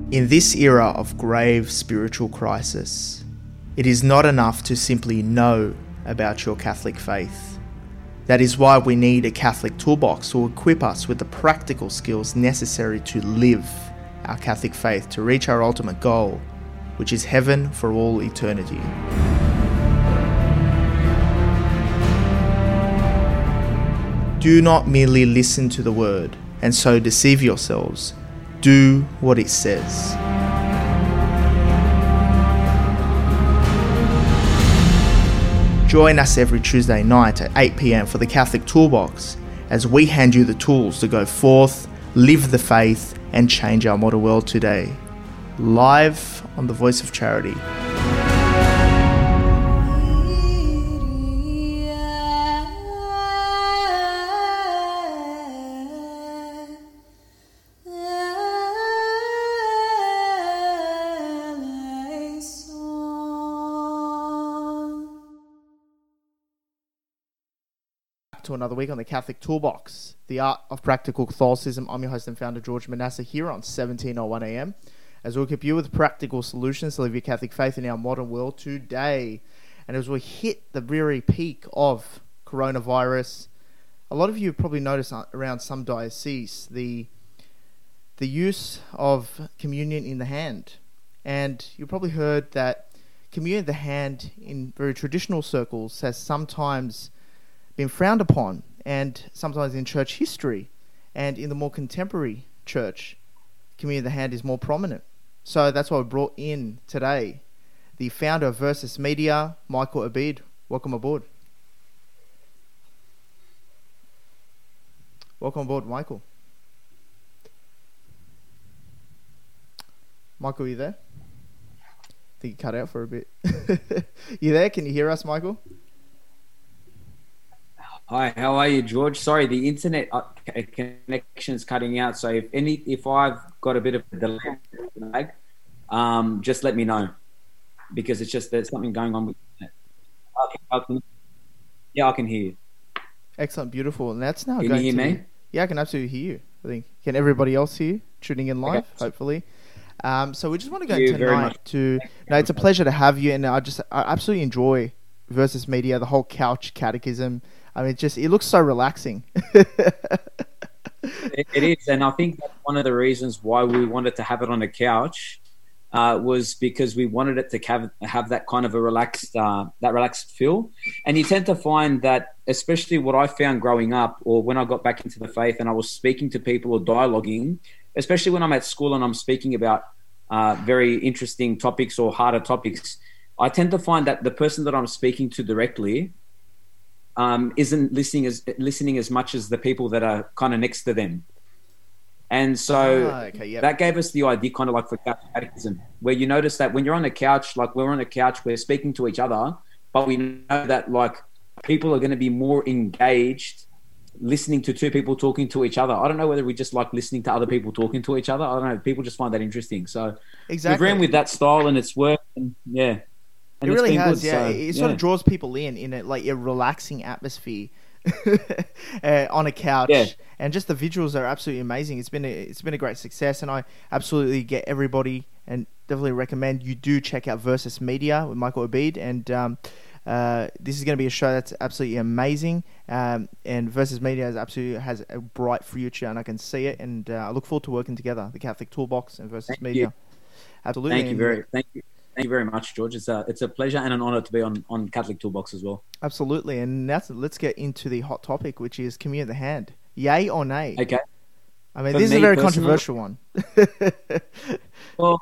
In this era of grave spiritual crisis, it is not enough to simply know about your Catholic faith. That is why we need a Catholic toolbox to equip us with the practical skills necessary to live our Catholic faith to reach our ultimate goal, which is heaven for all eternity. Do not merely listen to the word and so deceive yourselves. Do what it says. Join us every Tuesday night at 8 p.m. for the Catholic Toolbox as we hand you the tools to go forth, live the faith, and change our modern world today. Live on the Voice of Charity. To another week on the Catholic Toolbox, the art of practical Catholicism. I'm your host and founder, George Manasseh, here on 1701 AM, as we equip you with practical solutions to live your Catholic faith in our modern world today. And as we hit the very peak of coronavirus, a lot of you have probably noticed around some dioceses the use of communion in the hand. And you've probably heard that communion in the hand in very traditional circles has sometimes been frowned upon, and sometimes in church history and in the more contemporary church, communion of the hand is more prominent. So that's why we brought in today the founder of Versus Media, Michael Abid. Welcome aboard. Welcome aboard, Michael. Michael, you there? I think you cut out for a bit. You there? Can you hear us, Michael? Hi, how are you, George? Sorry, the internet connection's cutting out. So if I've got a bit of a delay, just let me know, because it's just there's something going on with it. I can hear you. Excellent, beautiful. And that's now Can going you hear to... me? Yeah, I can absolutely hear you. I think. Can everybody else hear you? Tuning in live, Okay. hopefully. So we just want to go Thank you very tonight much. to... No, it's a pleasure to have you, and I absolutely enjoy Versus Media, the whole couch catechism. I mean, it looks so relaxing. It is, and I think that's one of the reasons why we wanted to have it on the couch was because we wanted it to have that kind of a relaxed feel. And you tend to find that, especially what I found growing up, or when I got back into the faith and I was speaking to people or dialoguing, especially when I'm at school and I'm speaking about very interesting topics or harder topics, I tend to find that the person that I'm speaking to directly isn't listening as much as the people that are kind of next to them. And so that gave us the idea, kind of like for couch catechism, where you notice that when you're on the couch, like we're on the couch, we're speaking to each other, but we know that like people are going to be more engaged listening to two people talking to each other. I don't know whether we just like listening to other people talking to each other. I don't know. People just find that interesting. So Exactly. we've ran with that style and it's worked. And yeah. And it really has, good, yeah. so, it sort of draws people in a relaxing atmosphere on a couch, and just the visuals are absolutely amazing. It's been a great success, and I absolutely get everybody and definitely recommend you do check out Versus Media with Michael Abid, and this is going to be a show that's absolutely amazing, and Versus Media has a bright future, and I can see it, and I look forward to working together, the Catholic Toolbox and Versus Media. Absolutely. Thank you very much, George. It's a pleasure and an honour to be on Catholic Toolbox as well. Absolutely, and let's get into the hot topic, which is communion of the hand. Yay or nay? Okay. I mean, this is a very controversial one. Well,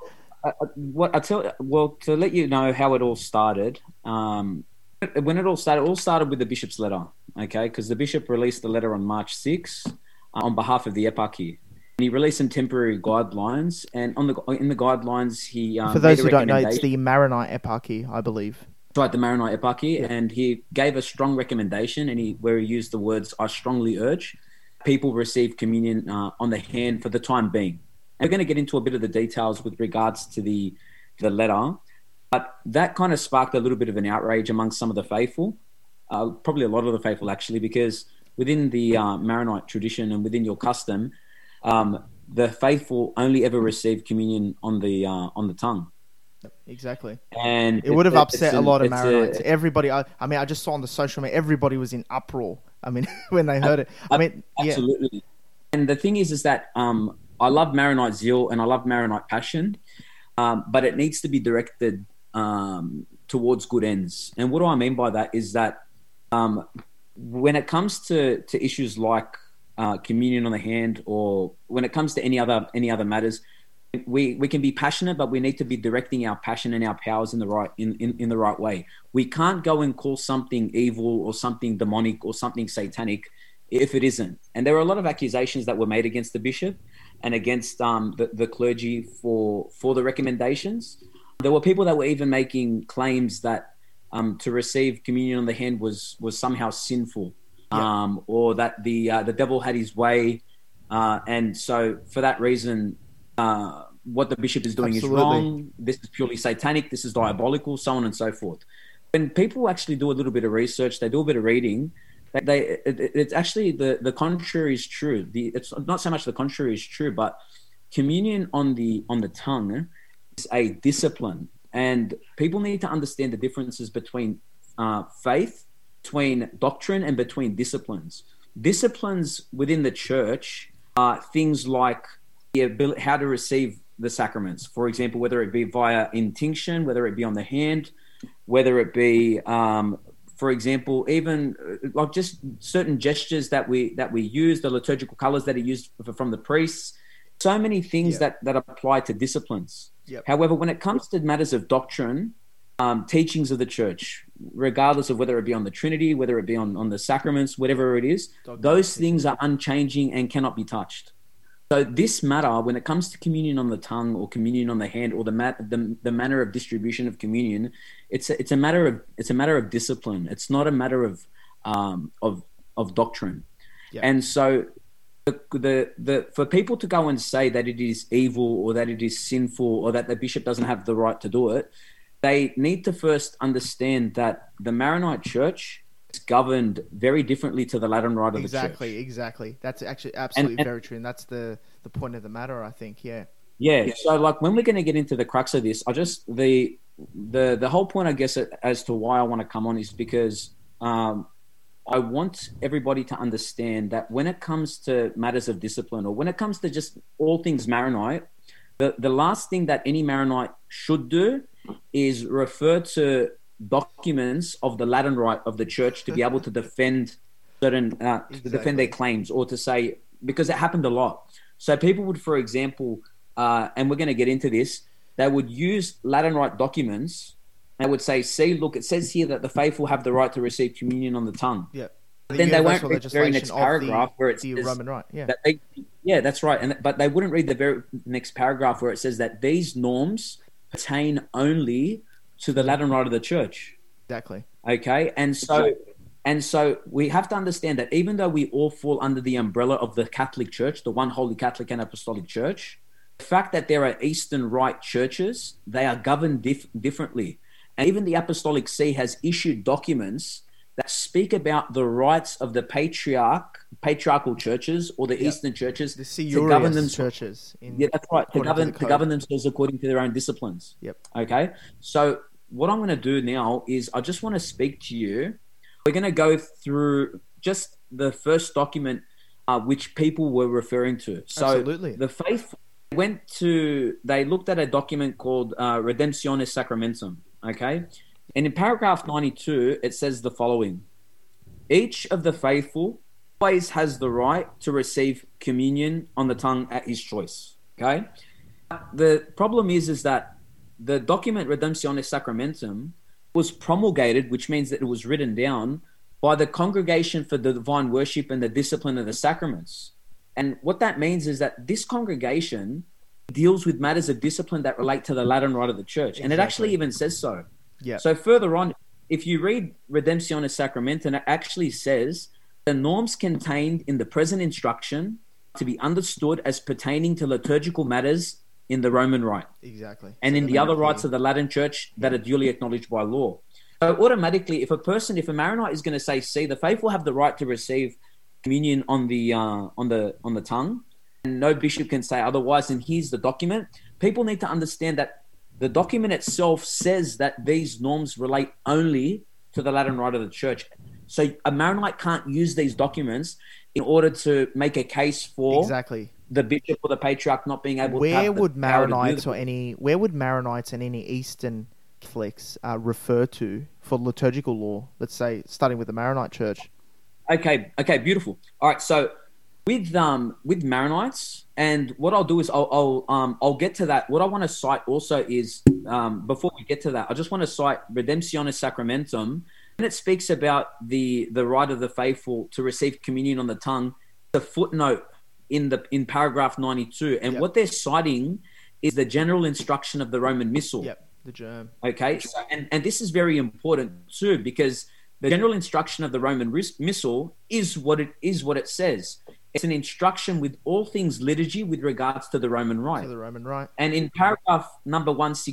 to let you know how it all started. When it all started with the bishop's letter. Okay, because the bishop released the letter on March 6 on behalf of the eparchy. And he released some temporary guidelines, and in the guidelines, he for those who don't know, it's the Maronite Eparchy, I believe. Right, the Maronite Eparchy, and he gave a strong recommendation, where he used the words, "I strongly urge people receive communion on the hand for the time being." And we're going to get into a bit of the details with regards to the letter, but that kind of sparked a little bit of an outrage amongst some of the faithful, probably a lot of the faithful actually, because within the Maronite tradition and within your custom, the faithful only ever receive communion on the tongue. Exactly. And it would have upset a lot of Maronites. Everybody, I mean, I just saw on the social media, everybody was in uproar. I mean, when they heard it. I mean, absolutely. Yeah. And the thing is that I love Maronite zeal and I love Maronite passion, but it needs to be directed towards good ends. And what do I mean by that is that when it comes to issues like communion on the hand, or when it comes to any other matters, we can be passionate, but we need to be directing our passion and our powers in the right way. We can't go and call something evil or something demonic or something satanic if it isn't. And there were a lot of accusations that were made against the bishop and against the clergy for the recommendations. There were people that were even making claims that to receive communion on the hand was somehow sinful, or that the devil had his way, and so for that reason, what the bishop is doing is wrong. This is purely satanic. This is diabolical, so on and so forth. When people actually do a little bit of research, they do a bit of reading, it's actually the contrary is true. It's not so much the contrary is true, but communion on the tongue is a discipline, and people need to understand the differences between faith, between doctrine, and between disciplines. Disciplines within the church are things like the ability, how to receive the sacraments. For example, whether it be via intinction, whether it be on the hand, whether it be, for example, even like just certain gestures that we use, the liturgical colors that are used from the priests. So many things that apply to disciplines. Yep. However, when it comes to matters of doctrine, teachings of the church, regardless of whether it be on the Trinity, whether it be on the sacraments, whatever it is, those things are unchanging and cannot be touched. So this matter, when it comes to communion on the tongue or communion on the hand, or the manner of distribution of communion, it's a matter of discipline. It's not a matter of doctrine. Yep. And so for people to go and say that it is evil or that it is sinful or that the bishop doesn't have the right to do it, they need to first understand that the Maronite Church is governed very differently to the Latin Rite of the Church. Exactly. That's actually absolutely very true, and that's the point of the matter, I think. Yeah. So, like, when we're going to get into the crux of this, the whole point, I guess, as to why I want to come on is because I want everybody to understand that when it comes to matters of discipline, or when it comes to just all things Maronite, the last thing that any Maronite should do is refer to documents of the Latin Rite of the Church to be able to defend certain to defend their claims, or to say, because it happened a lot. So people would, for example, and we're going to get into this, they would use Latin Rite documents. They would say, see, look, it says here that the faithful have the right to receive communion on the tongue. Yeah. Then they won't read the very next paragraph where it says Roman Rite. Yeah. That's right. But they wouldn't read the very next paragraph where it says that these norms pertain only to the Latin Rite of the Church. Exactly. Okay. And so we have to understand that even though we all fall under the umbrella of the Catholic Church, the one holy Catholic and Apostolic Church, the fact that there are Eastern Rite churches, they are governed differently. And even the Apostolic See has issued documents that speak about the rights of the patriarchal churches, or the Eastern churches, to govern them churches. That's right. To govern themselves according to their own disciplines. Yep. Okay. So what I'm going to do now is I just want to speak to you. We're going to go through just the first document which people were referring to. So absolutely. The faith they looked at a document called Redemptionis Sacramentum. Okay. And in paragraph 92, it says the following: each of the faithful always has the right to receive communion on the tongue at his choice. Okay. The problem is that the document Redemptionis Sacramentum was promulgated, which means that it was written down by the Congregation for the Divine Worship and the Discipline of the Sacraments. And what that means is that this congregation deals with matters of discipline that relate to the Latin Rite of the Church. And it actually even says so. Yeah. So further on, if you read Redemptionis Sacramentum, it actually says the norms contained in the present instruction to be understood as pertaining to liturgical matters in the Roman Rite. Exactly. And in the other rites of the Latin Church that are duly acknowledged by law. So automatically, if a Maronite is going to say, see, the faithful have the right to receive communion on the tongue, and no bishop can say otherwise. And here's the document. People need to understand that the document itself says that these norms relate only to the Latin Rite of the Church. So a Maronite can't use these documents in order to make a case for the bishop or the patriarch not being able to have the power to do that. Where would Maronites and any Eastern Catholics refer to for liturgical law? Let's say starting with the Maronite Church. Okay, beautiful. All right, so with Maronites, and what I'll do is I'll get to that. What I want to cite also is before we get to that, I just want to cite Redemptionis Sacramentum, and it speaks about the right of the faithful to receive communion on the tongue. The footnote in paragraph 92, and what they're citing is the general instruction of the Roman Missal. Yep, the germ. Okay, so, and this is very important too, because the general instruction of the Roman Missal is what it says. It's an instruction with all things liturgy with regards to the Roman Rite. To the Roman Rite. And in paragraph number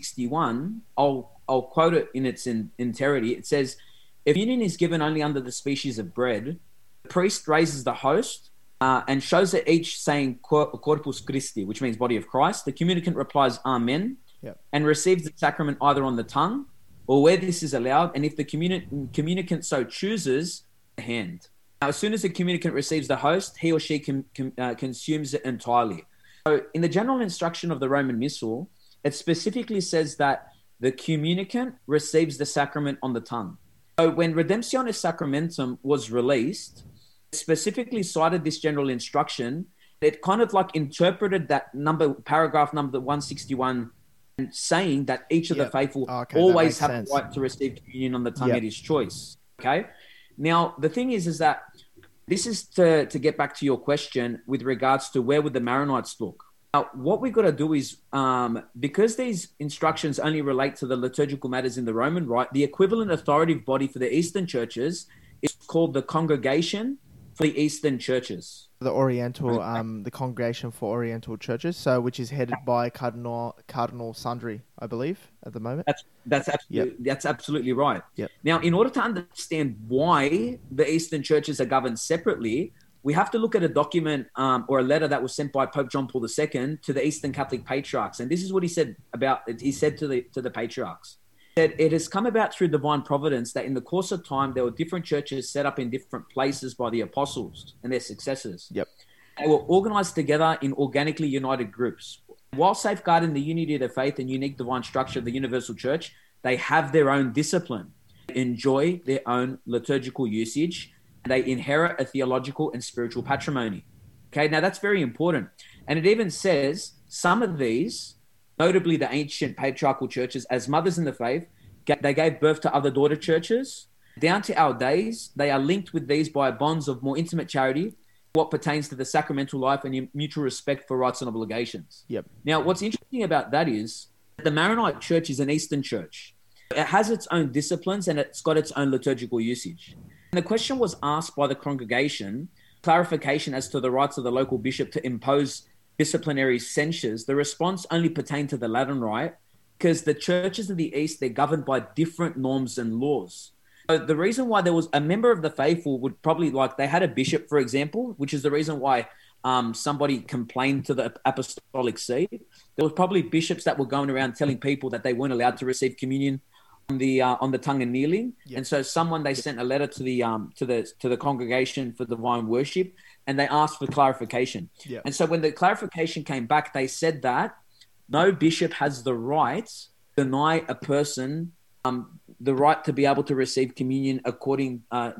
161, I'll quote it in its entirety. It says, if communion is given only under the species of bread, the priest raises the host and shows it each saying Corpus Christi, which means body of Christ. The communicant replies Amen, and receives the sacrament either on the tongue or where this is allowed, and if the communicant so chooses, the hand. Now, as soon as the communicant receives the host, he or she consumes it entirely. So in the general instruction of the Roman Missal, it specifically says that the communicant receives the sacrament on the tongue. So when Redemptionis Sacramentum was released, it specifically cited this general instruction. It kind of like interpreted that paragraph number 161, and saying that each of the faithful always have the right to receive communion on the tongue at his choice. Okay. Now, the thing is that this is to get back to your question with regards to where would the Maronites look. Now, what we've got to do is, because these instructions only relate to the liturgical matters in the Roman Rite, the equivalent authoritative body for the Eastern churches is called the Congregation for the Eastern Churches. The Oriental, the Congregation for Oriental Churches, which is headed by Cardinal Sandri, I believe, at the moment. That's absolutely right. Yep. Now, in order to understand why the Eastern churches are governed separately, we have to look at a document or a letter that was sent by Pope John Paul II to the Eastern Catholic patriarchs, and this is what he said about it. He said to the patriarchs, that it has come about through divine providence that in the course of time there were different churches set up in different places by the apostles and their successors. Yep. They were organized together in organically united groups. While safeguarding the unity of the faith and unique divine structure of the universal church, they have their own discipline, enjoy their own liturgical usage, and they inherit a theological and spiritual patrimony. Okay, now that's very important. And it even says some of these, notably the ancient patriarchal churches, as mothers in the faith, they gave birth to other daughter churches. Down to our days, they are linked with these by bonds of more intimate charity, what pertains to the sacramental life and mutual respect for rights and obligations. Yep. Now, what's interesting about that is the Maronite Church is an Eastern church. It has its own disciplines and it's got its own liturgical usage. And the question was asked by the congregation, clarification as to the rights of the local bishop to impose disciplinary censures. The response only pertained to the Latin Rite because the churches of the East, they're governed by different norms and laws. So the reason why there was a member of the faithful would probably, like, they had a bishop, for example, which is the reason why somebody complained to the Apostolic See. There was probably bishops that were going around telling people that they weren't allowed to receive communion on the tongue and kneeling. Yep. And so they sent a letter to the Congregation for Divine Worship, and they asked for clarification. Yep. And so when the clarification came back, they said that no bishop has the right to deny a person the right to be able to receive communion the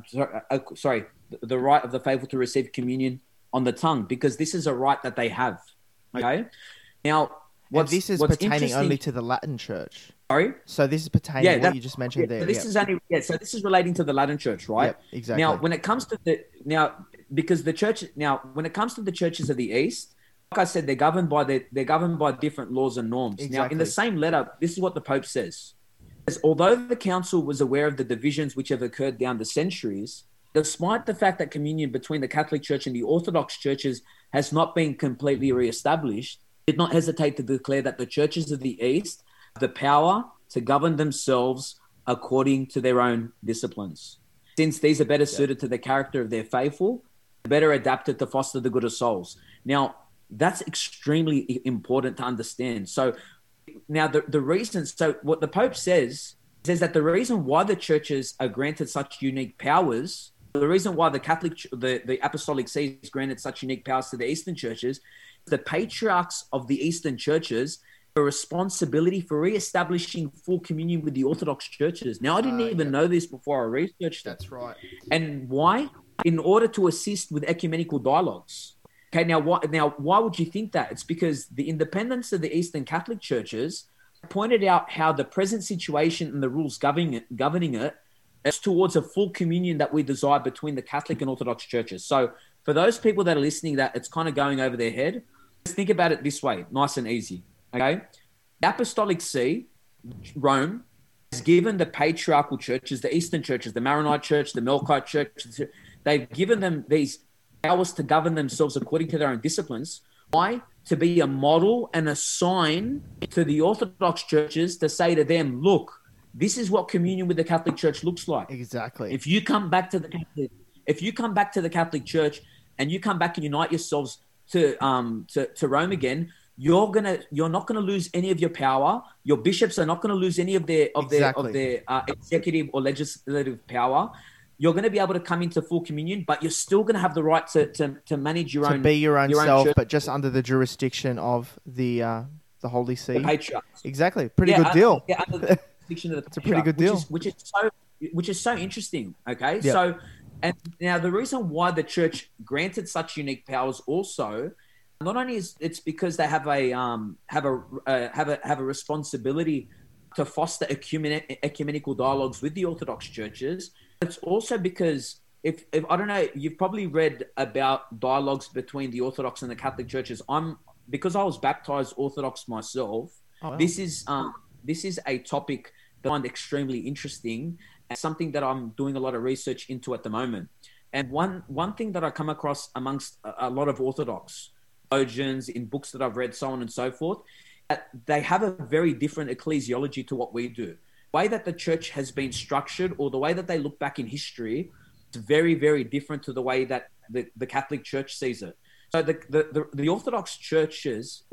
right of the faithful to receive communion on the tongue, because this is a right that they have. Okay. Now, this is pertaining only to the Latin Church. Sorry? So this is pertaining what you just mentioned there. So this is relating to the Latin Church, right? Yep, exactly. Now, when it comes to when it comes to the churches of the East, like I said, they're governed by different laws and norms. Exactly. Now, in the same letter, this is what the Pope says. Although the council was aware of the divisions which have occurred down the centuries, despite the fact that communion between the Catholic Church and the Orthodox churches has not been completely re-established, did not hesitate to declare that the churches of the East have the power to govern themselves according to their own disciplines. Since these are better suited to the character of their faithful, better adapted to foster the good of souls. Now, That's extremely important to understand. So now the reason, so what the Pope says that the reason why the churches are granted such unique powers, the reason why the the Apostolic See is granted such unique powers to the Eastern churches, the patriarchs of the Eastern churches have a responsibility for re-establishing full communion with the Orthodox churches. Now, I didn't even know this before I researched it. That's right. And why? In order to assist with ecumenical dialogues. Okay, now why would you think that? It's because the independence of the Eastern Catholic churches pointed out how the present situation and the rules governing it is towards a full communion that we desire between the Catholic and Orthodox churches. So for those people that are listening that it's kind of going over their head, just think about it this way, nice and easy, okay? The Apostolic See, Rome, has given the patriarchal churches, the Eastern churches, the Maronite Church, the Melkite Church, they've given them these powers to govern themselves according to their own disciplines. Why? To be a model and a sign to the Orthodox churches to say to them, look, this is what communion with the Catholic Church looks like. Exactly. If you come back to the Catholic Church and you come back and unite yourselves to Rome again, you're not gonna lose any of your power. Your bishops are not gonna lose any of their executive or legislative power. You're going to be able to come into full communion, but you're still going to have the right to manage your own, to be your own self, church, but just under the jurisdiction of the Holy See. The patriarchs. Exactly, pretty good deal. Under the jurisdiction of the It's a pretty good deal, which is so interesting. Okay, Yep. So and now the reason why the church granted such unique powers also, not only is it's because they have a responsibility to foster ecumenical dialogues with the Orthodox churches. It's also because if I don't know, you've probably read about dialogues between the Orthodox and the Catholic churches. Because I was baptized Orthodox myself. Oh, wow. This is a topic that I find extremely interesting and something that I'm doing a lot of research into at the moment. And one thing that I come across amongst a lot of Orthodox theologians in books that I've read, so on and so forth, they have a very different ecclesiology to what we do. The way that the church has been structured, or the way that they look back in history, is very, very different to the way that the Catholic Church sees it. So the Orthodox churches,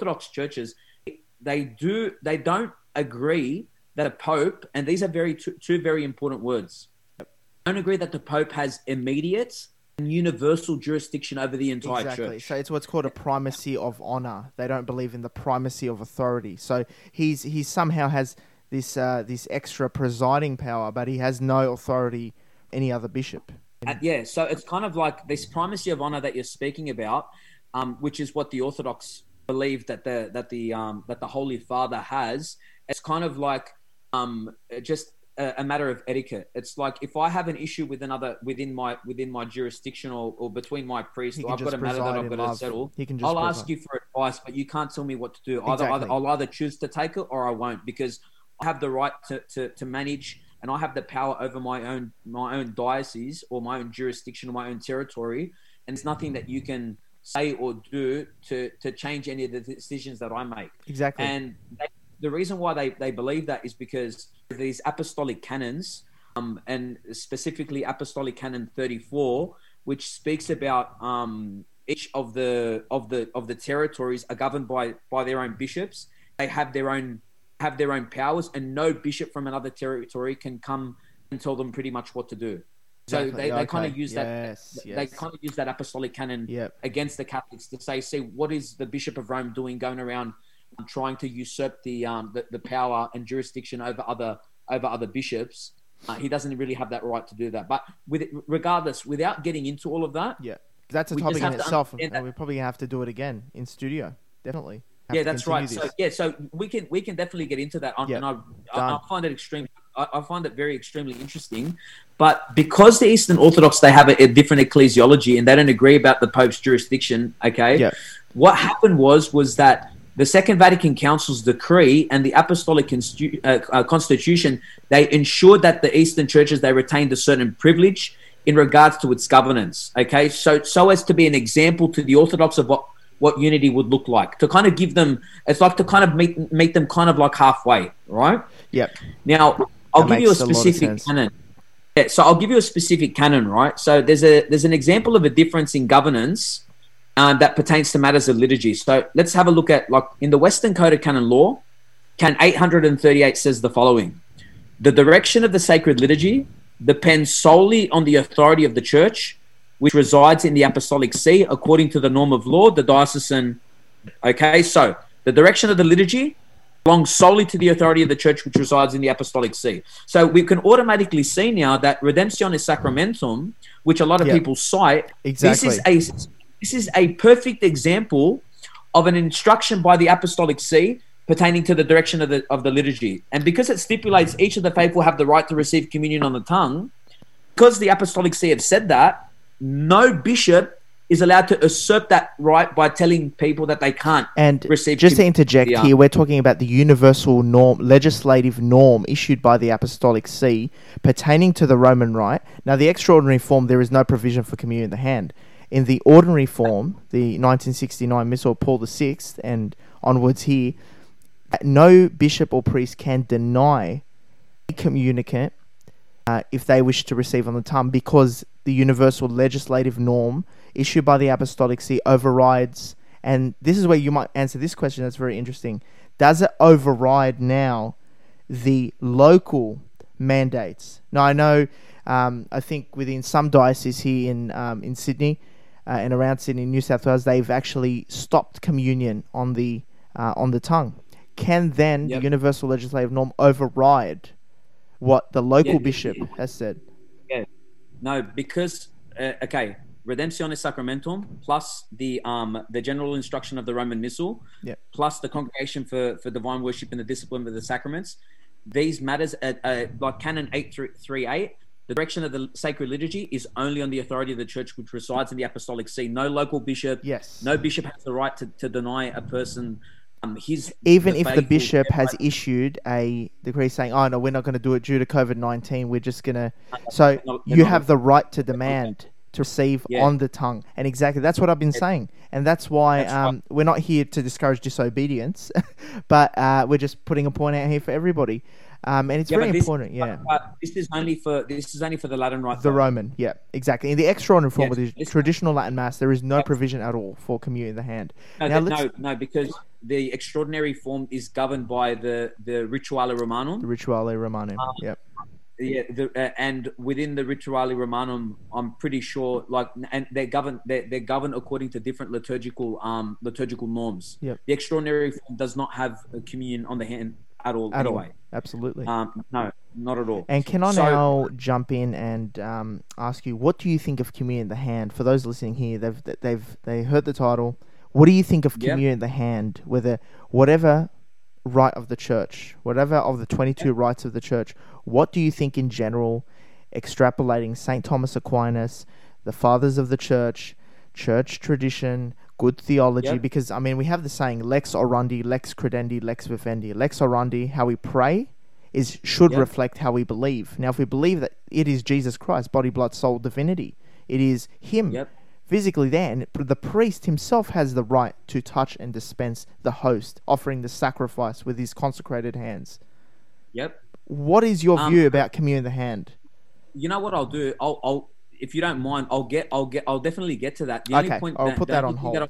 they don't agree that a pope, and these are two very important words, don't agree that the pope has immediate and universal jurisdiction over the entire church. So it's what's called a primacy of honor. They don't believe in the primacy of authority. So he somehow has this extra presiding power, but he has no authority any other bishop. So it's kind of like this primacy of honor that you're speaking about, which is what the Orthodox believe that the Holy Father has. It's kind of like just a matter of etiquette. It's like if I have an issue with another within my jurisdiction or between my priest, or I've got a matter that I've got to settle, I'll ask you for advice, but you can't tell me what to do. Exactly. I'll either choose to take it or I won't, because I have the right to manage, and I have the power over my own diocese or my own jurisdiction or my own territory, and it's nothing that you can say or do to change any of the decisions that I make. Exactly. And the reason why they believe that is because these apostolic canons, and specifically Apostolic Canon 34, which speaks about each of the territories are governed by their own bishops. They have their own powers, and no bishop from another territory can come and tell them pretty much what to do. So they kind of use they kind of use that apostolic canon against the Catholics to say, see, what is the Bishop of Rome doing, going around trying to usurp the power and jurisdiction over other bishops? He doesn't really have that right to do that. But regardless, without getting into all of that, that's a topic in itself, and we probably have to do it again in studio. Definitely. That's right. So we can definitely get into that, and I find it I find it extremely interesting. But because the Eastern Orthodox, they have a different ecclesiology and they don't agree about the Pope's jurisdiction. Okay, what happened was that the Second Vatican Council's decree and the Apostolic Constitution, they ensured that the Eastern churches, they retained a certain privilege in regards to its governance. Okay, so as to be an example to the Orthodox of what unity would look like, to kind of give them, it's like to kind of meet them kind of like halfway, right? Yep. Now, I'll give you a specific canon. Yeah, so I'll give you a specific canon, right? So there's an example of a difference in governance that pertains to matters of liturgy. So let's have a look at, like, in the Western Code of Canon Law, Canon 838 says the following: the direction of the sacred liturgy depends solely on the authority of the church, which resides in the Apostolic See, according to the norm of law, the diocesan. Okay, so the direction of the liturgy belongs solely to the authority of the church, which resides in the Apostolic See. So we can automatically see now that Redemptionis Sacramentum, which a lot of people cite, exactly. This is a perfect example of an instruction by the Apostolic See pertaining to the direction of the liturgy. And because it stipulates each of the faithful have the right to receive communion on the tongue, because the Apostolic See have said that, no bishop is allowed to usurp that right by telling people that they can't receive. Just to interject here, we're talking about the universal norm, legislative norm issued by the Apostolic See pertaining to the Roman Rite. Now, the extraordinary form, there is no provision for communion in the hand. In the ordinary form, the 1969 Missal of Paul VI and onwards here, no bishop or priest can deny a communicant if they wish to receive on the tongue, because the universal legislative norm issued by the Apostolic See overrides. And this is where you might answer this question that's very interesting. Does it override now the local mandates? Now, I know, I think within some dioceses here in Sydney and around Sydney, New South Wales, they've actually stopped communion on the tongue. Can then the universal legislative norm override what the local bishop has said? Yeah. No, because Redemptionis Sacramentum plus the general instruction of the Roman Missal, plus the Congregation for Divine Worship and the Discipline of the Sacraments, these matters, like Canon 838, the direction of the sacred liturgy is only on the authority of the church, which resides in the Apostolic See. No local bishop, no bishop has the right to deny a person even if the bishop has issued a decree saying, "Oh no, we're not going to do it due to COVID-19. We're just going to." So you have the right to demand to receive on the tongue, and exactly that's what I've been saying, and that's why we're not here to discourage disobedience, but we're just putting a point out here for everybody. And it's very important, This is only for the Latin Rite. The Roman, exactly. In the extraordinary form of the traditional Latin Mass, there is no provision at all for communion in the hand. No, because the extraordinary form is governed by the Rituale Romanum. The Rituale Romanum, and within the Rituale Romanum, I'm pretty sure, and they're governed according to different liturgical norms. Yep. The extraordinary form does not have a communion on the hand at all. Anyway. Absolutely. No, not at all. And can I now jump in and ask you, what do you think of communion in the hand? For those listening here, they heard the title. What do you think of communion in the hand? Whatever rite of the church, whatever of the 22 rites of the church, what do you think in general, extrapolating St. Thomas Aquinas, the fathers of the church tradition, good theology, because, I mean, we have the saying, lex orandi, lex credendi, lex vivendi. Lex orandi, how we pray, should reflect how we believe. Now, if we believe that it is Jesus Christ, body, blood, soul, divinity, it is him physically there, and the priest himself has the right to touch and dispense the host, offering the sacrifice with his consecrated hands. What is your view about communion in the hand? You know what I'll do? I'll if you don't mind, I'll definitely get to that. The only point I'll put that on hold.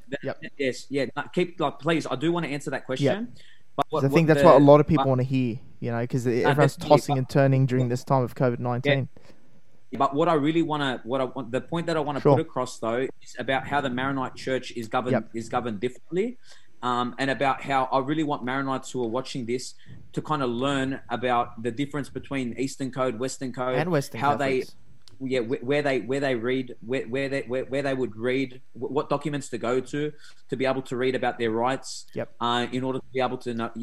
Please, I do want to answer that question. But I think that's what a lot of people want to hear, because everyone's tossing and turning during this time of COVID-19. But what I really want to, the point that I want to put across though is about how the Maronite Church is governed differently, and about how I really want Maronites who are watching this to kind of learn about the difference between Eastern Code, Western Code, and Western Catholics. Where they read, where they would read, what documents to go to be able to read about their rights. In order to be able to know.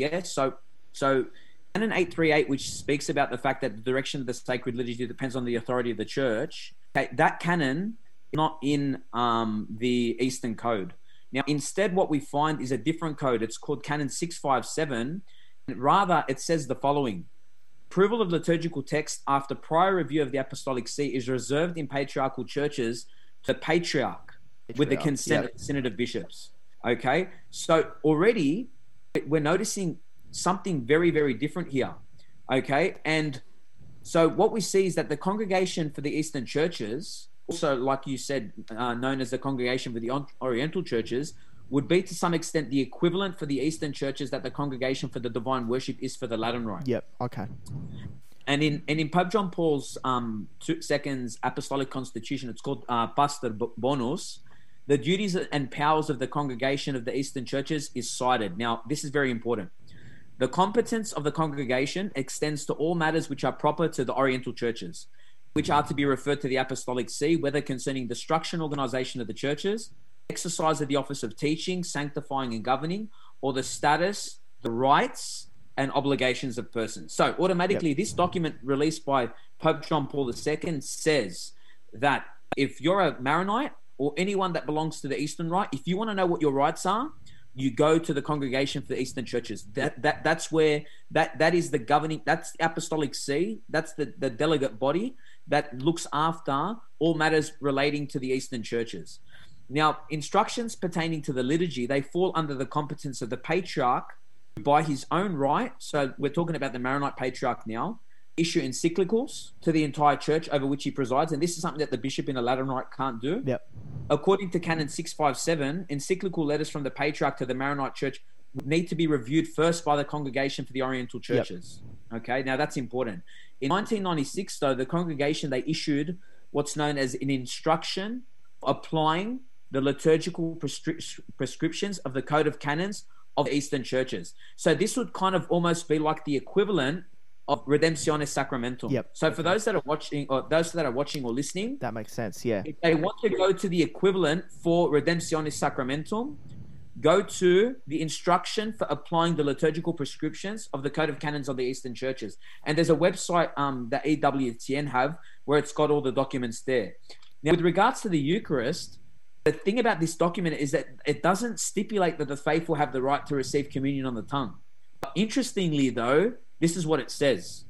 So Canon 838, which speaks about the fact that the direction of the sacred liturgy depends on the authority of the church. That canon is not in the Eastern Code. Now, instead, what we find is a different code. It's called Canon 657. And rather, it says the following: approval of liturgical text after prior review of the Apostolic See is reserved in patriarchal churches to the patriarch with the consent of the Synod of Bishops. Okay? So already we're noticing something very, very different here. Okay? And so what we see is that the Congregation for the Eastern Churches, also, like you said, known as the Congregation for the Oriental Churches, would be to some extent the equivalent for the Eastern churches that the Congregation for the Divine Worship is for the Latin Rite. Yep. Okay. And in Pope John Paul's Second's Apostolic Constitution, it's called Pastor Bonus. The duties and powers of the Congregation of the Eastern churches is cited. Now, this is very important. The competence of the congregation extends to all matters which are proper to the Oriental churches, which are to be referred to the Apostolic See, whether concerning the structure and organization of the churches, exercise of the office of teaching, sanctifying, and governing, or the status, the rights, and obligations of persons. So automatically, this document released by Pope John Paul II says that if you're a Maronite or anyone that belongs to the Eastern Rite, if you want to know what your rights are, you go to the Congregation for the Eastern Churches. That's where that is the governing. That's the Apostolic See. That's the delegate body that looks after all matters relating to the Eastern churches. Now, instructions pertaining to the liturgy, they fall under the competence of the Patriarch by his own right. So we're talking about the Maronite Patriarch now. Issue encyclicals to the entire church over which he presides, and this is something that the bishop in a Latin Rite can't do. Yep. According to Canon 657, encyclical letters from the Patriarch to the Maronite Church need to be reviewed first by the Congregation for the Oriental Churches. Yep. Okay, now that's important. In 1996, though, the congregation, they issued what's known as an instruction applying the liturgical prescriptions of the Code of Canons of Eastern churches. So this would kind of almost be like the equivalent of Redemptionis Sacramentum. Yep. So for those that are watching or listening, that makes sense. Yeah. If they want to go to the equivalent for Redemptionis Sacramentum, go to the instruction for applying the liturgical prescriptions of the Code of Canons of the Eastern churches. And there's a website that EWTN have where it's got all the documents there. Now, with regards to the Eucharist, the thing about this document is that it doesn't stipulate that the faithful have the right to receive communion on the tongue. Interestingly, though, this is what it says.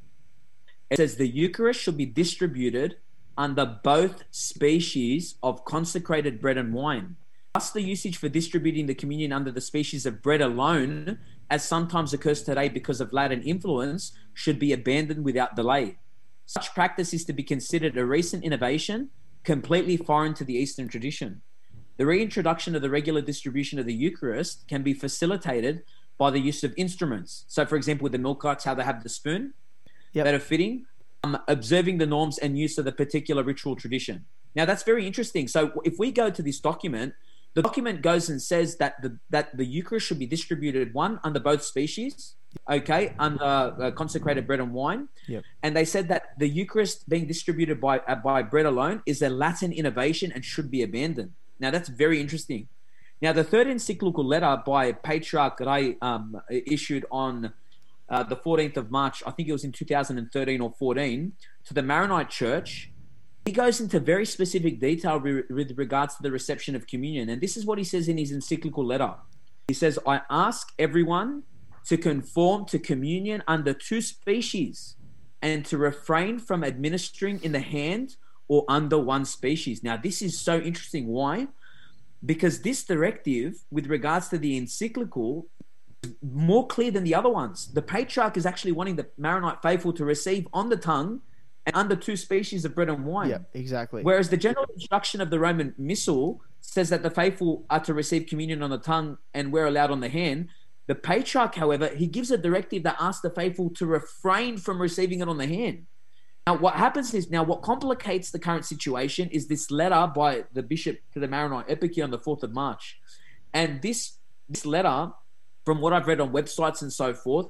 It says the Eucharist should be distributed under both species of consecrated bread and wine. Thus, the usage for distributing the communion under the species of bread alone, as sometimes occurs today because of Latin influence, should be abandoned without delay. Such practice is to be considered a recent innovation, completely foreign to the Eastern tradition. The reintroduction of the regular distribution of the Eucharist can be facilitated by the use of instruments. So, for example, with the milk carts, how they have the spoon that are fitting, observing the norms and use of the particular ritual tradition. Now, that's very interesting. So, if we go to this document, the document goes and says that the Eucharist should be distributed, one, under both species, okay, under consecrated bread and wine. Yep. And they said that the Eucharist being distributed by bread alone is a Latin innovation and should be abandoned. Now, that's very interesting. Now, the third encyclical letter by Patriarch Ray issued on the 14th of March, I think it was in 2013 or 14, to the Maronite Church, he goes into very specific detail with regards to the reception of communion. And this is what he says in his encyclical letter. He says, I ask everyone to conform to communion under two species and to refrain from administering in the hand or under one species. Now, this is so interesting. Why? Because this directive, with regards to the encyclical, is more clear than the other ones. The Patriarch is actually wanting the Maronite faithful to receive on the tongue and under two species of bread and wine. Yeah, exactly. Whereas the general instruction of the Roman Missal says that the faithful are to receive communion on the tongue and we're allowed on the hand. The Patriarch, however, he gives a directive that asks the faithful to refrain from receiving it on the hand. Now, what happens is, what complicates the current situation is this letter by the bishop to the Maronite Eparchy on the 4th of March. And this letter, from what I've read on websites and so forth,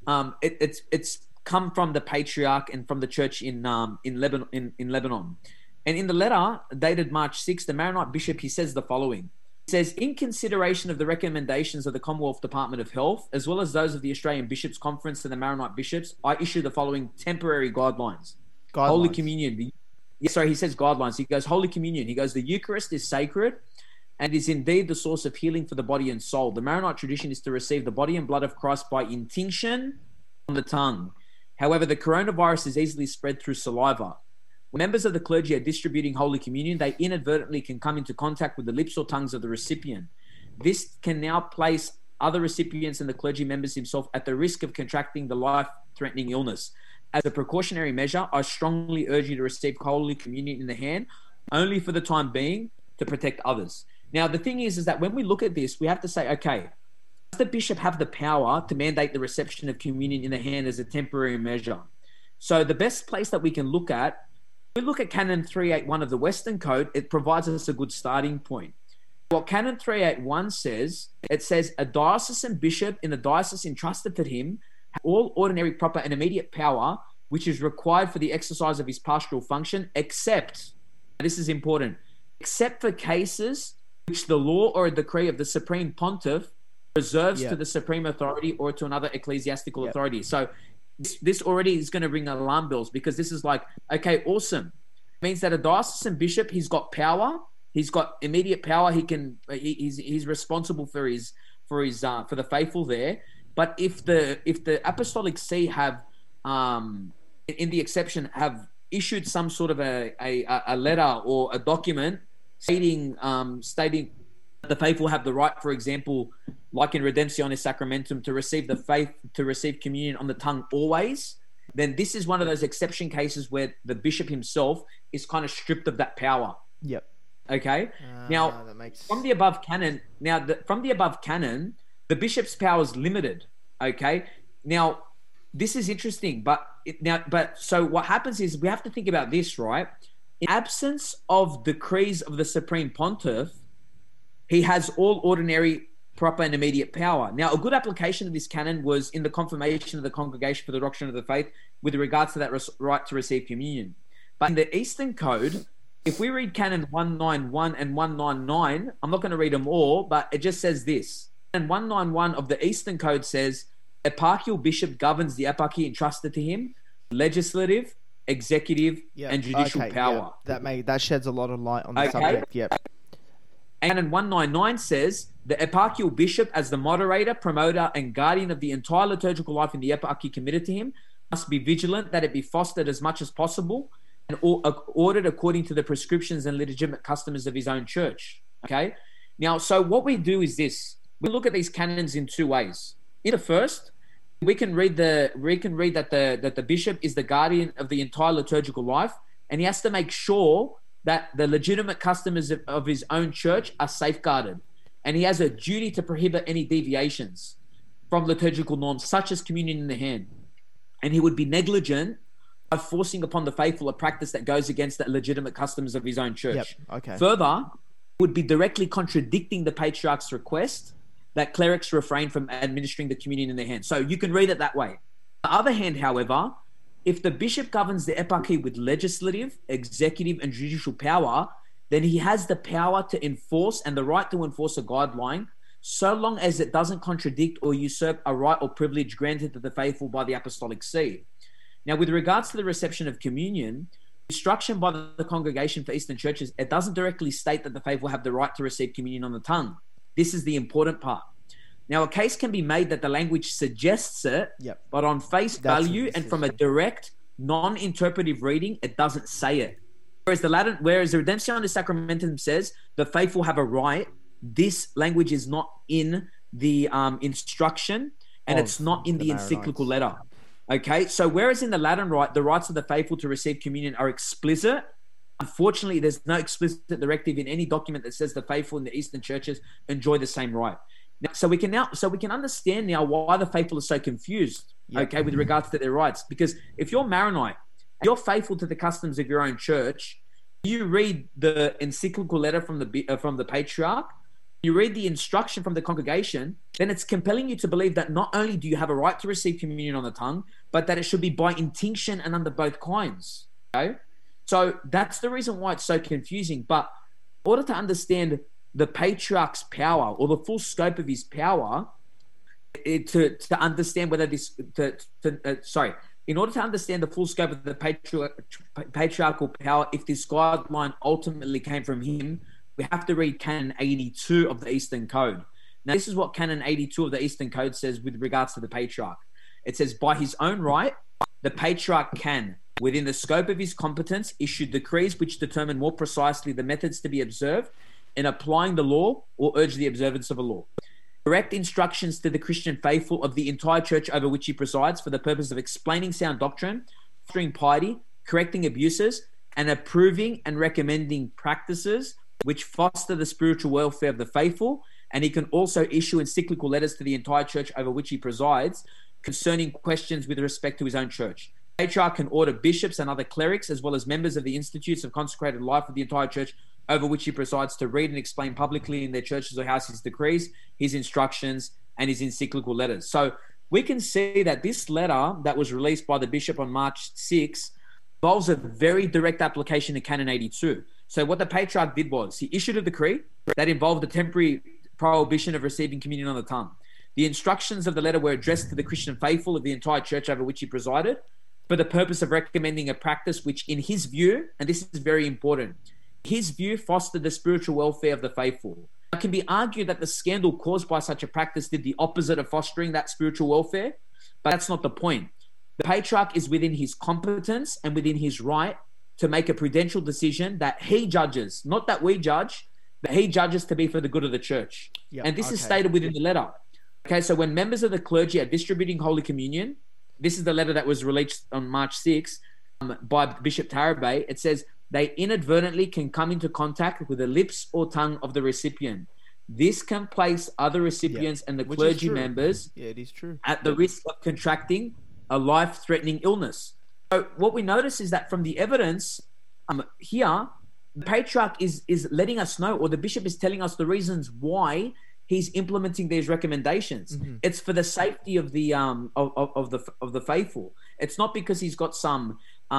it's come from the Patriarch and from the church in Lebanon. And in the letter, dated March 6th, the Maronite bishop, he says the following. He says, in consideration of the recommendations of the Commonwealth Department of Health, as well as those of the Australian Bishops' Conference and the Maronite Bishops, I issue the following temporary guidelines. Holy Communion. He says guidelines. He goes, Holy Communion. He goes, the Eucharist is sacred and is indeed the source of healing for the body and soul. The Maronite tradition is to receive the body and blood of Christ by intinction on the tongue. However, the coronavirus is easily spread through saliva. When members of the clergy are distributing Holy Communion, they inadvertently can come into contact with the lips or tongues of the recipient. This can now place other recipients and the clergy members himself at the risk of contracting the life-threatening illness. As a precautionary measure, I strongly urge you to receive Holy Communion in the hand only for the time being to protect others. Now, the thing is that when we look at this, we have to say, okay, does the bishop have the power to mandate the reception of communion in the hand as a temporary measure? So the best place that we can look at, we look at Canon 381 of the Western Code, it provides us a good starting point. What Canon 381 says, it says, a diocesan bishop in the diocese entrusted to him has all ordinary, proper, and immediate power which is required for the exercise of his pastoral function, except, this is important, except for cases which the law or a decree of the Supreme Pontiff reserves to the supreme authority or to another ecclesiastical authority. So this already is going to ring alarm bells, because this is like, okay, awesome. It means that a diocesan bishop, he's got power, he's got immediate power, he's responsible for the faithful there. But if the Apostolic See have in the exception have issued some sort of a letter or a document stating that the faithful have the right, for example, like in Redemptionis Sacramentum, to receive communion on the tongue always, then this is one of those exception cases where the bishop himself is kind of stripped of that power. Yep. Okay. Now, from the above canon, the bishop's power is limited. Okay. Now, this is interesting, so what happens is we have to think about this, right? In absence of decrees of the Supreme Pontiff, he has all ordinary, proper, and immediate power. Now, a good application of this canon was in the confirmation of the Congregation for the Doctrine of the Faith with regards to that right to receive communion. But in the Eastern Code, if we read Canon 191 and 199, I'm not going to read them all, but it just says this. And 191 of the Eastern Code says, eparchial bishop governs the eparchy entrusted to him, legislative, executive, and judicial power. Yeah. That sheds a lot of light on the subject. Yep. And in 199 says, the eparchial bishop, as the moderator, promoter, and guardian of the entire liturgical life in the eparchy committed to him, must be vigilant that it be fostered as much as possible and ordered according to the prescriptions and legitimate customs of his own church. Okay? Now, so what we do is this. We look at these canons in two ways. In the first, we can read that the bishop is the guardian of the entire liturgical life, and he has to make sure that the legitimate customs of his own church are safeguarded, and he has a duty to prohibit any deviations from liturgical norms, such as communion in the hand. And he would be negligent by forcing upon the faithful a practice that goes against the legitimate customs of his own church. Yep. Okay. Further, would be directly contradicting the patriarch's request that clerics refrain from administering the communion in their hand. So you can read it that way. On the other hand, however, if the bishop governs the eparchy with legislative, executive, and judicial power, then he has the power to enforce and the right to enforce a guideline, so long as it doesn't contradict or usurp a right or privilege granted to the faithful by the Apostolic See. Now, with regards to the reception of communion, instruction by the Congregation for Eastern Churches, it doesn't directly state that the faithful have the right to receive communion on the tongue. This is the important part. Now, a case can be made that the language suggests it, but on face value and from a direct, non-interpretive reading, it doesn't say it. Whereas the Redemptionis Sacramentum says the faithful have a right, this language is not in the instruction, and it's not in the encyclical letter. Okay, so whereas in the Latin Rite, the rights of the faithful to receive communion are explicit, unfortunately, there's no explicit directive in any document that says the faithful in the Eastern churches enjoy the same right. Now, so we can understand now why the faithful are so confused, okay, with regards to their rights. Because if you're Maronite, you're faithful to the customs of your own church, you read the encyclical letter from the patriarch, you read the instruction from the congregation, then it's compelling you to believe that not only do you have a right to receive communion on the tongue, but that it should be by intinction and under both kinds. Okay? So that's the reason why it's so confusing. But in order to understand the patriarch's power or the full scope of his power, to understand whether in order to understand the full scope of the patriarchal power, if this guideline ultimately came from him, we have to read Canon 82 of the Eastern Code. Now, this is what Canon 82 of the Eastern Code says with regards to the patriarch. It says, by his own right, the patriarch can, within the scope of his competence, issue decrees which determine more precisely the methods to be observed in applying the law or urge the observance of a law. Direct instructions to the Christian faithful of the entire church over which he presides for the purpose of explaining sound doctrine, fostering piety, correcting abuses, and approving and recommending practices which foster the spiritual welfare of the faithful. And he can also issue encyclical letters to the entire church over which he presides concerning questions with respect to his own church. The Patriarch can order bishops and other clerics, as well as members of the institutes of consecrated life of the entire church over which he presides, to read and explain publicly in their churches or houses his decrees, his instructions, and his encyclical letters. So we can see that this letter that was released by the bishop on March 6 involves a very direct application to Canon 82. So what the Patriarch did was he issued a decree that involved a temporary prohibition of receiving communion on the tongue. The instructions of the letter were addressed to the Christian faithful of the entire church over which he presided for the purpose of recommending a practice which, in his view, and this is very important, his view fostered the spiritual welfare of the faithful. It can be argued that the scandal caused by such a practice did the opposite of fostering that spiritual welfare, but that's not the point. The Patriarch is within his competence and within his right to make a prudential decision that he judges, not that we judge, that he judges to be for the good of the church. Yep, and this is stated within the letter. Okay, so when members of the clergy are distributing Holy Communion, this is the letter that was released on March 6 by Bishop Tarabay. It says they inadvertently can come into contact with the lips or tongue of the recipient. This can place other recipients and the clergy members it is true. at the risk of contracting a life-threatening illness. So what we notice is that from the evidence here, the Patriarch is letting us know, or the bishop is telling us the reasons why he's implementing these recommendations. Mm-hmm. It's for the safety of the of the faithful. It's not because he's got some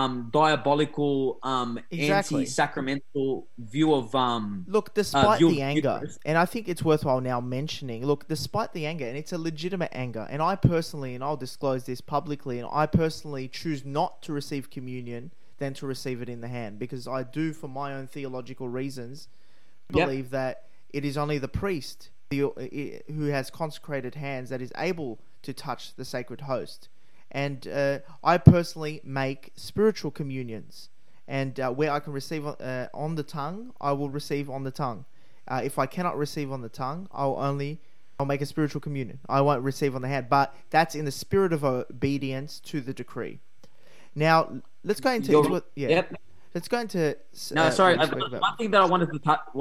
diabolical anti-sacramental view of look, despite the anger, and I think it's worthwhile now mentioning, look, despite the anger, and it's a legitimate anger, and I personally, and I'll disclose this publicly, and I personally choose not to receive communion than to receive it in the hand, because I do, for my own theological reasons, believe that it is only the priest who has consecrated hands that is able to touch the sacred host. And I personally make spiritual communions, and where I can receive on the tongue, I will receive on the tongue. If I cannot receive on the tongue, I'll make a spiritual communion. I won't receive on the hand, but that's in the spirit of obedience to the decree. Now, let's go into let's go into. No, sorry. One thing that I wanted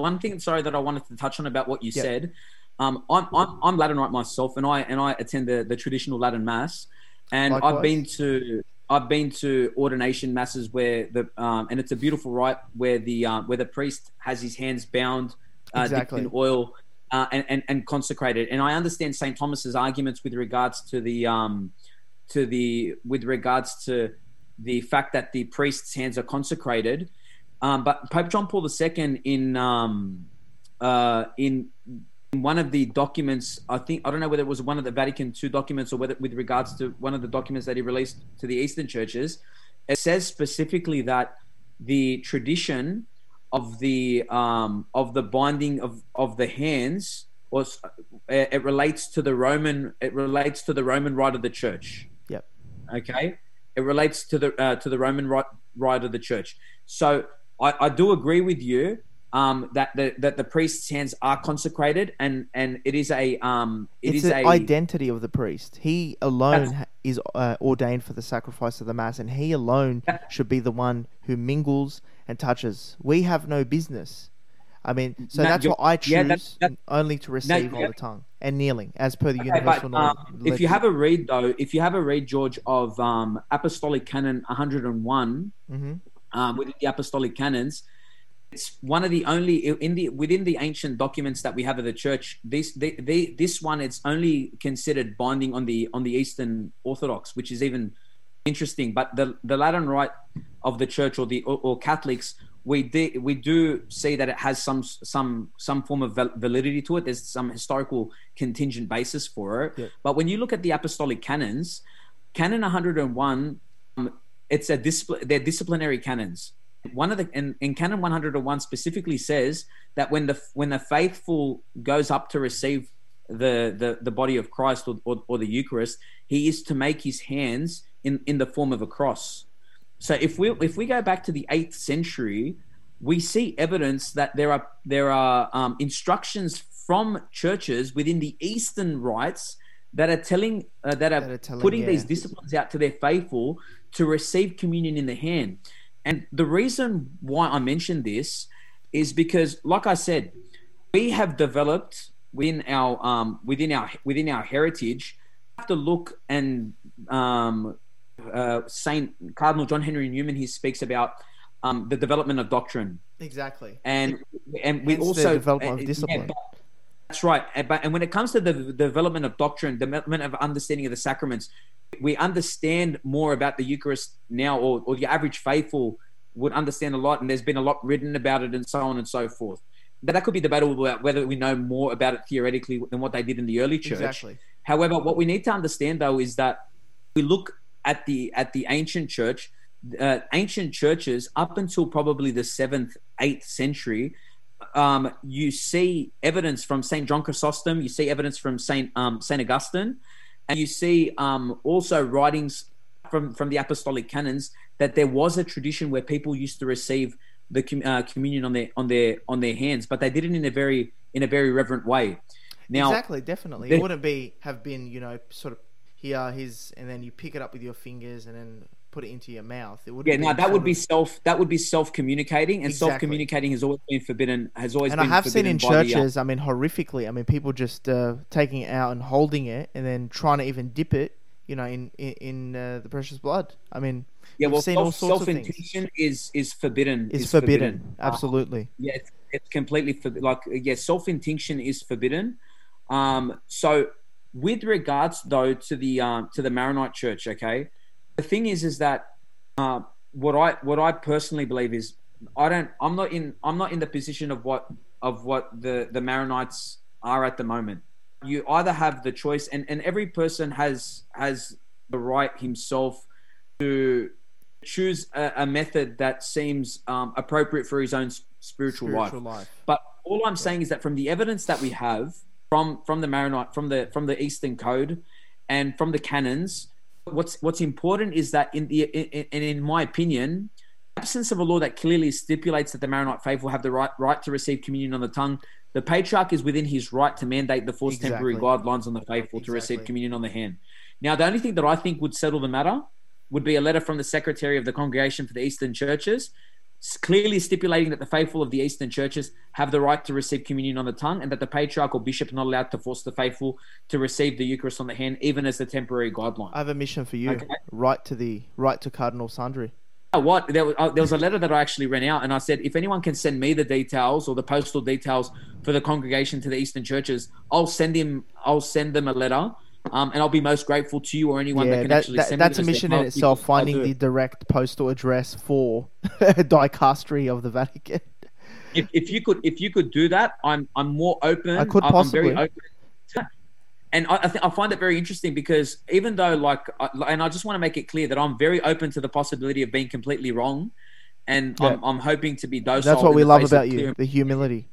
to touch on about what you said. I'm Latin Rite myself, and I attend the traditional Latin Mass, and likewise. I've been to ordination masses where and it's a beautiful rite where the priest has his hands bound, dipped in oil, and consecrated. And I understand St. Thomas's arguments with regards to the fact that the priest's hands are consecrated, but Pope John Paul II in one of the documents, I don't know whether it was one of the Vatican II documents or whether with regards to one of the documents that he released to the Eastern churches, it says specifically that the tradition of the binding of the hands was it relates to the Roman rite of the church. Yep. Okay. It relates to the Roman rite of the church. So I do agree with you that the priest's hands are consecrated, and it is an identity of the priest. He alone is ordained for the sacrifice of the Mass, and he alone should be the one who mingles and touches. We have no business. I mean, so that's what I choose only to receive on the tongue and kneeling, as per the universal norm. If you have a read, George, of Apostolic Canon 101, within the Apostolic Canons, it's one of the only within the ancient documents that we have of the Church. This one, it's only considered binding on the Eastern Orthodox, which is even interesting. But the Latin Rite of the Church or Catholics, we do see that it has some form of validity to it. There's some historical contingent basis for it. Yeah. But when you look at the Apostolic Canons, Canon 101, they're disciplinary canons. One of in Canon 101 specifically says that when the faithful goes up to receive the body of Christ or the Eucharist, he is to make his hands in the form of a cross. So if we go back to the 8th century, we see evidence that there are instructions from churches within the Eastern rites that are telling putting these disciplines out to their faithful to receive communion in the hand. And the reason why I mentioned this is because, like I said, we have developed within our heritage. We have to look and Saint Cardinal John Henry Newman, he speaks about the development of doctrine. Exactly. And we Hence also the development of discipline. That's right. And when it comes to the development of doctrine, development of understanding of the sacraments, we understand more about the Eucharist now, or the average faithful would understand a lot, and there's been a lot written about it and so on and so forth. That could be debatable about whether we know more about it theoretically than what they did in the early church. Exactly. However, what we need to understand, though, is that we look at the ancient church, ancient churches up until probably the 7th, 8th century. You see evidence from Saint John Chrysostom, you see evidence from Saint Augustine, and you see also writings from the apostolic canons that there was a tradition where people used to receive the communion on their hands, but they did it in a very reverent way. Now, exactly, definitely, it wouldn't have been sort of here's, and then you pick it up with your fingers and then put it into your mouth. It would that would be self-communicating, and exactly. Self-communicating has always been forbidden. And I have seen in churches, horrifically, people just taking it out and holding it, and then trying to even dip it, in the precious blood. We've seen all sorts of things. Self-intinction is forbidden. It's forbidden. Absolutely. It's completely self-intinction is forbidden. So, with regards though to the Maronite Church, okay, the thing is that what I personally believe is I'm not in the position of what the Maronites are at the moment. You either have the choice, and every person has the right himself to choose a method that seems appropriate for his own spiritual life. But all I'm saying is that from the evidence that we have from the Maronite, from the Eastern Code, and from the canons, what's important is that in my opinion, absence of a law that clearly stipulates that the Maronite faithful have the right to receive communion on the tongue, the Patriarch is within his right to mandate the forced temporary guidelines on the faithful to receive communion on the hand. Now, the only thing that I think would settle the matter would be a letter from the Secretary of the Congregation for the Eastern Churches, clearly stipulating that the faithful of the Eastern Churches have the right to receive communion on the tongue, and that the Patriarch or Bishop are not allowed to force the faithful to receive the Eucharist on the hand, even as a temporary guideline. I have a mission for you. Okay. Write to Cardinal Sandri. What there was a letter that I actually ran out, and I said, if anyone can send me the details or the postal details for the congregation to the Eastern Churches, I'll send them a letter, and I'll be most grateful to you or anyone that can actually send that's a mission in itself, finding the direct postal address for dicastery of the Vatican. If you could do that, I'm more open. I could possibly. I'm very open to that. And I find it very interesting because even though and I just want to make it clear that I'm very open to the possibility of being completely wrong, and I'm hoping to be docile. That's what we love about you, the humility.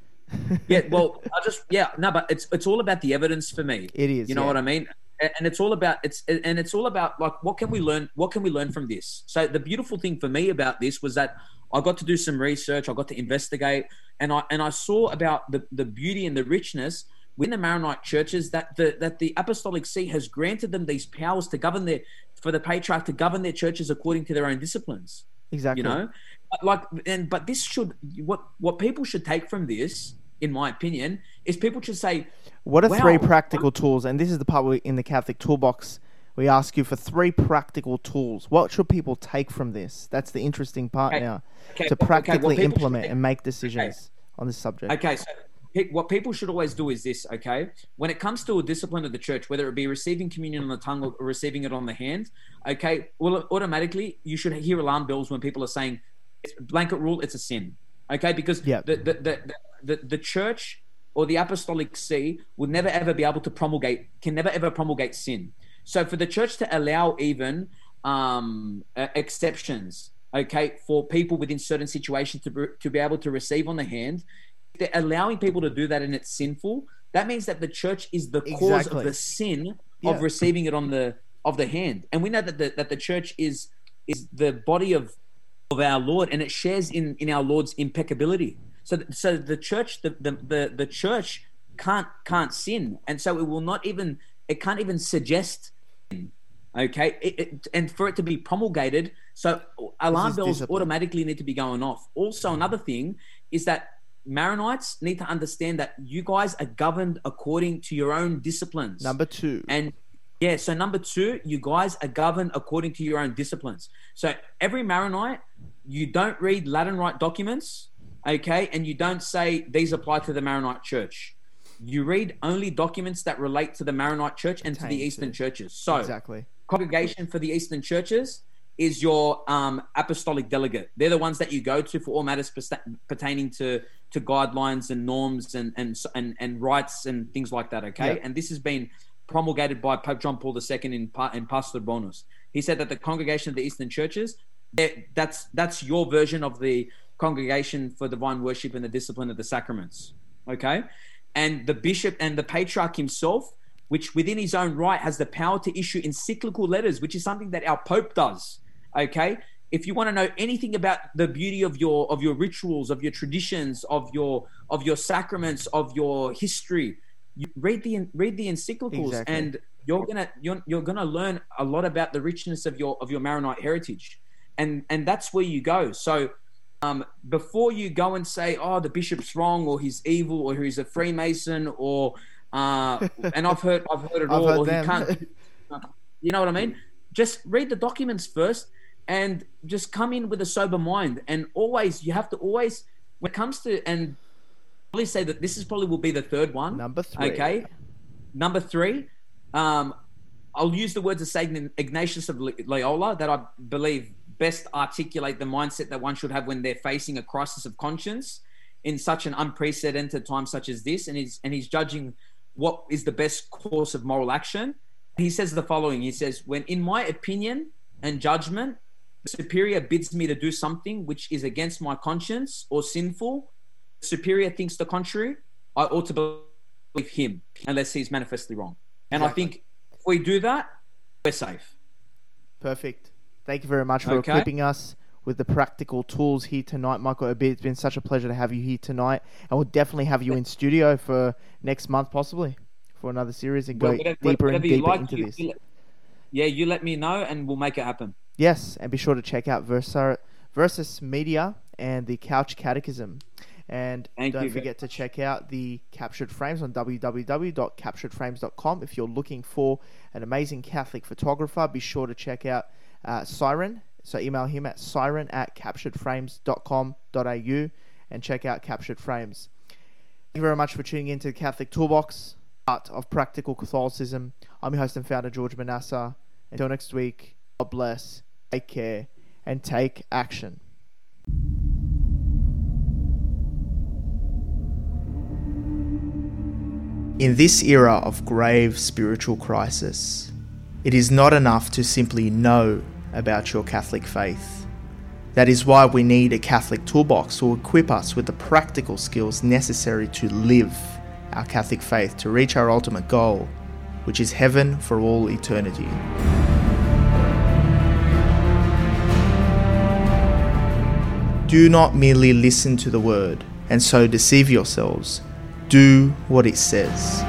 But it's all about the evidence for me. It is. You know what I mean? And it's all about like what can we learn from this? So the beautiful thing for me about this was that I got to do some research, I got to investigate, and I saw about the beauty and the richness within the Maronite churches that the Apostolic See has granted them these powers to govern for the Patriarch to govern their churches according to their own disciplines. Exactly. But this should what people should take from this, in my opinion, is people should say, what are three practical tools? And this is the part in the Catholic Toolbox. We ask you for 3 practical tools. What should people take from this? That's the interesting part now, to practically implement and make decisions on this subject. Okay, so what people should always do is this, okay? When it comes to a discipline of the church, whether it be receiving communion on the tongue or receiving it on the hand, okay, well, automatically you should hear alarm bells when people are saying, it's blanket rule, it's a sin, okay? Because the church or the Apostolic See would never ever be able to can never ever promulgate sin. So for the church to allow even exceptions, okay, for people within certain situations to be able to receive on the hand, if they're allowing people to do that and it's sinful, that means that the church is the cause of the sin of receiving it on the hand. And we know that the church is the body of our Lord, and it shares in our Lord's impeccability. So the church, the church can't sin, and so it can't even suggest sin. Okay, and for it to be promulgated, so alarm bells discipline. automatically need to be going off. Also, another thing is that Maronites need to understand that you guys are governed according to your own disciplines. Number 2. And yeah, so number 2, you guys are governed according to your own disciplines. So every Maronite, you don't read Latin Rite documents, okay, and you don't say these apply to the Maronite Church. You read only documents that relate to the Maronite Church and to the Eastern churches. So exactly. Congregation for the Eastern churches is your apostolic delegate. They're the ones that you go to for all matters pertaining to guidelines and norms and rights and things like that, okay? Yep. And this has been promulgated by Pope John Paul II in Pastor Bonus. He said that the Congregation of the Eastern churches, that's your version of the Congregation for Divine Worship and the Discipline of the Sacraments, okay? And the bishop and the patriarch himself, which within his own right has the power to issue encyclical letters, which is something that our Pope does, okay? If you want to know anything about the beauty of your rituals, of your traditions, of your sacraments, of your history, you read the encyclicals, exactly. and you're gonna learn a lot about the richness of your Maronite heritage, and that's where you go. So before you go and say, oh, the bishop's wrong, or he's evil, or he's a Freemason, or and I've heard it all, or he can't, you know what I mean? Just read the documents first, and just come in with a sober mind. And always, you have to always, when it comes to, and probably say that this is probably will be the third one. Number 3. Okay. Number 3, I'll use the words of Saint Ignatius of Loyola that I believe best articulate the mindset that one should have when they're facing a crisis of conscience in such an unprecedented time such as this. And he's judging what is the best course of moral action. He says the following. He says, when in my opinion and judgment, the superior bids me to do something which is against my conscience or sinful, the superior thinks the contrary, I ought to believe him unless he's manifestly wrong. And exactly. I think if we do that, we're safe. Perfect. Thank you very much for equipping us with the practical tools here tonight, Michael Obeid. It's been such a pleasure to have you here tonight, and we'll definitely have you in studio for next month, possibly, for another series and go deeper into this. You let me know, and we'll make it happen. Yes, and be sure to check out Versus Media and the Couch Catechism. And don't forget to check out the Captured Frames on www.capturedframes.com. If you're looking for an amazing Catholic photographer, be sure to check out Siren. So email him at siren@capturedframes.com.au and check out Captured Frames. Thank you very much for tuning into the Catholic Toolbox, part of Practical Catholicism. I'm your host and founder, George Manassa. Until next week, God bless, take care, and take action. In this era of grave spiritual crisis, it is not enough to simply know about your Catholic faith. That is why we need a Catholic toolbox to equip us with the practical skills necessary to live our Catholic faith to reach our ultimate goal, which is heaven for all eternity. Do not merely listen to the word and so deceive yourselves. Do what it says.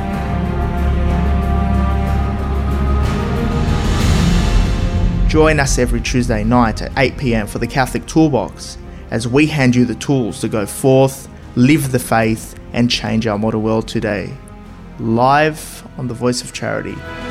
Join us every Tuesday night at 8 p.m. for the Catholic Toolbox as we hand you the tools to go forth, live the faith, and change our modern world today. Live on the Voice of Charity.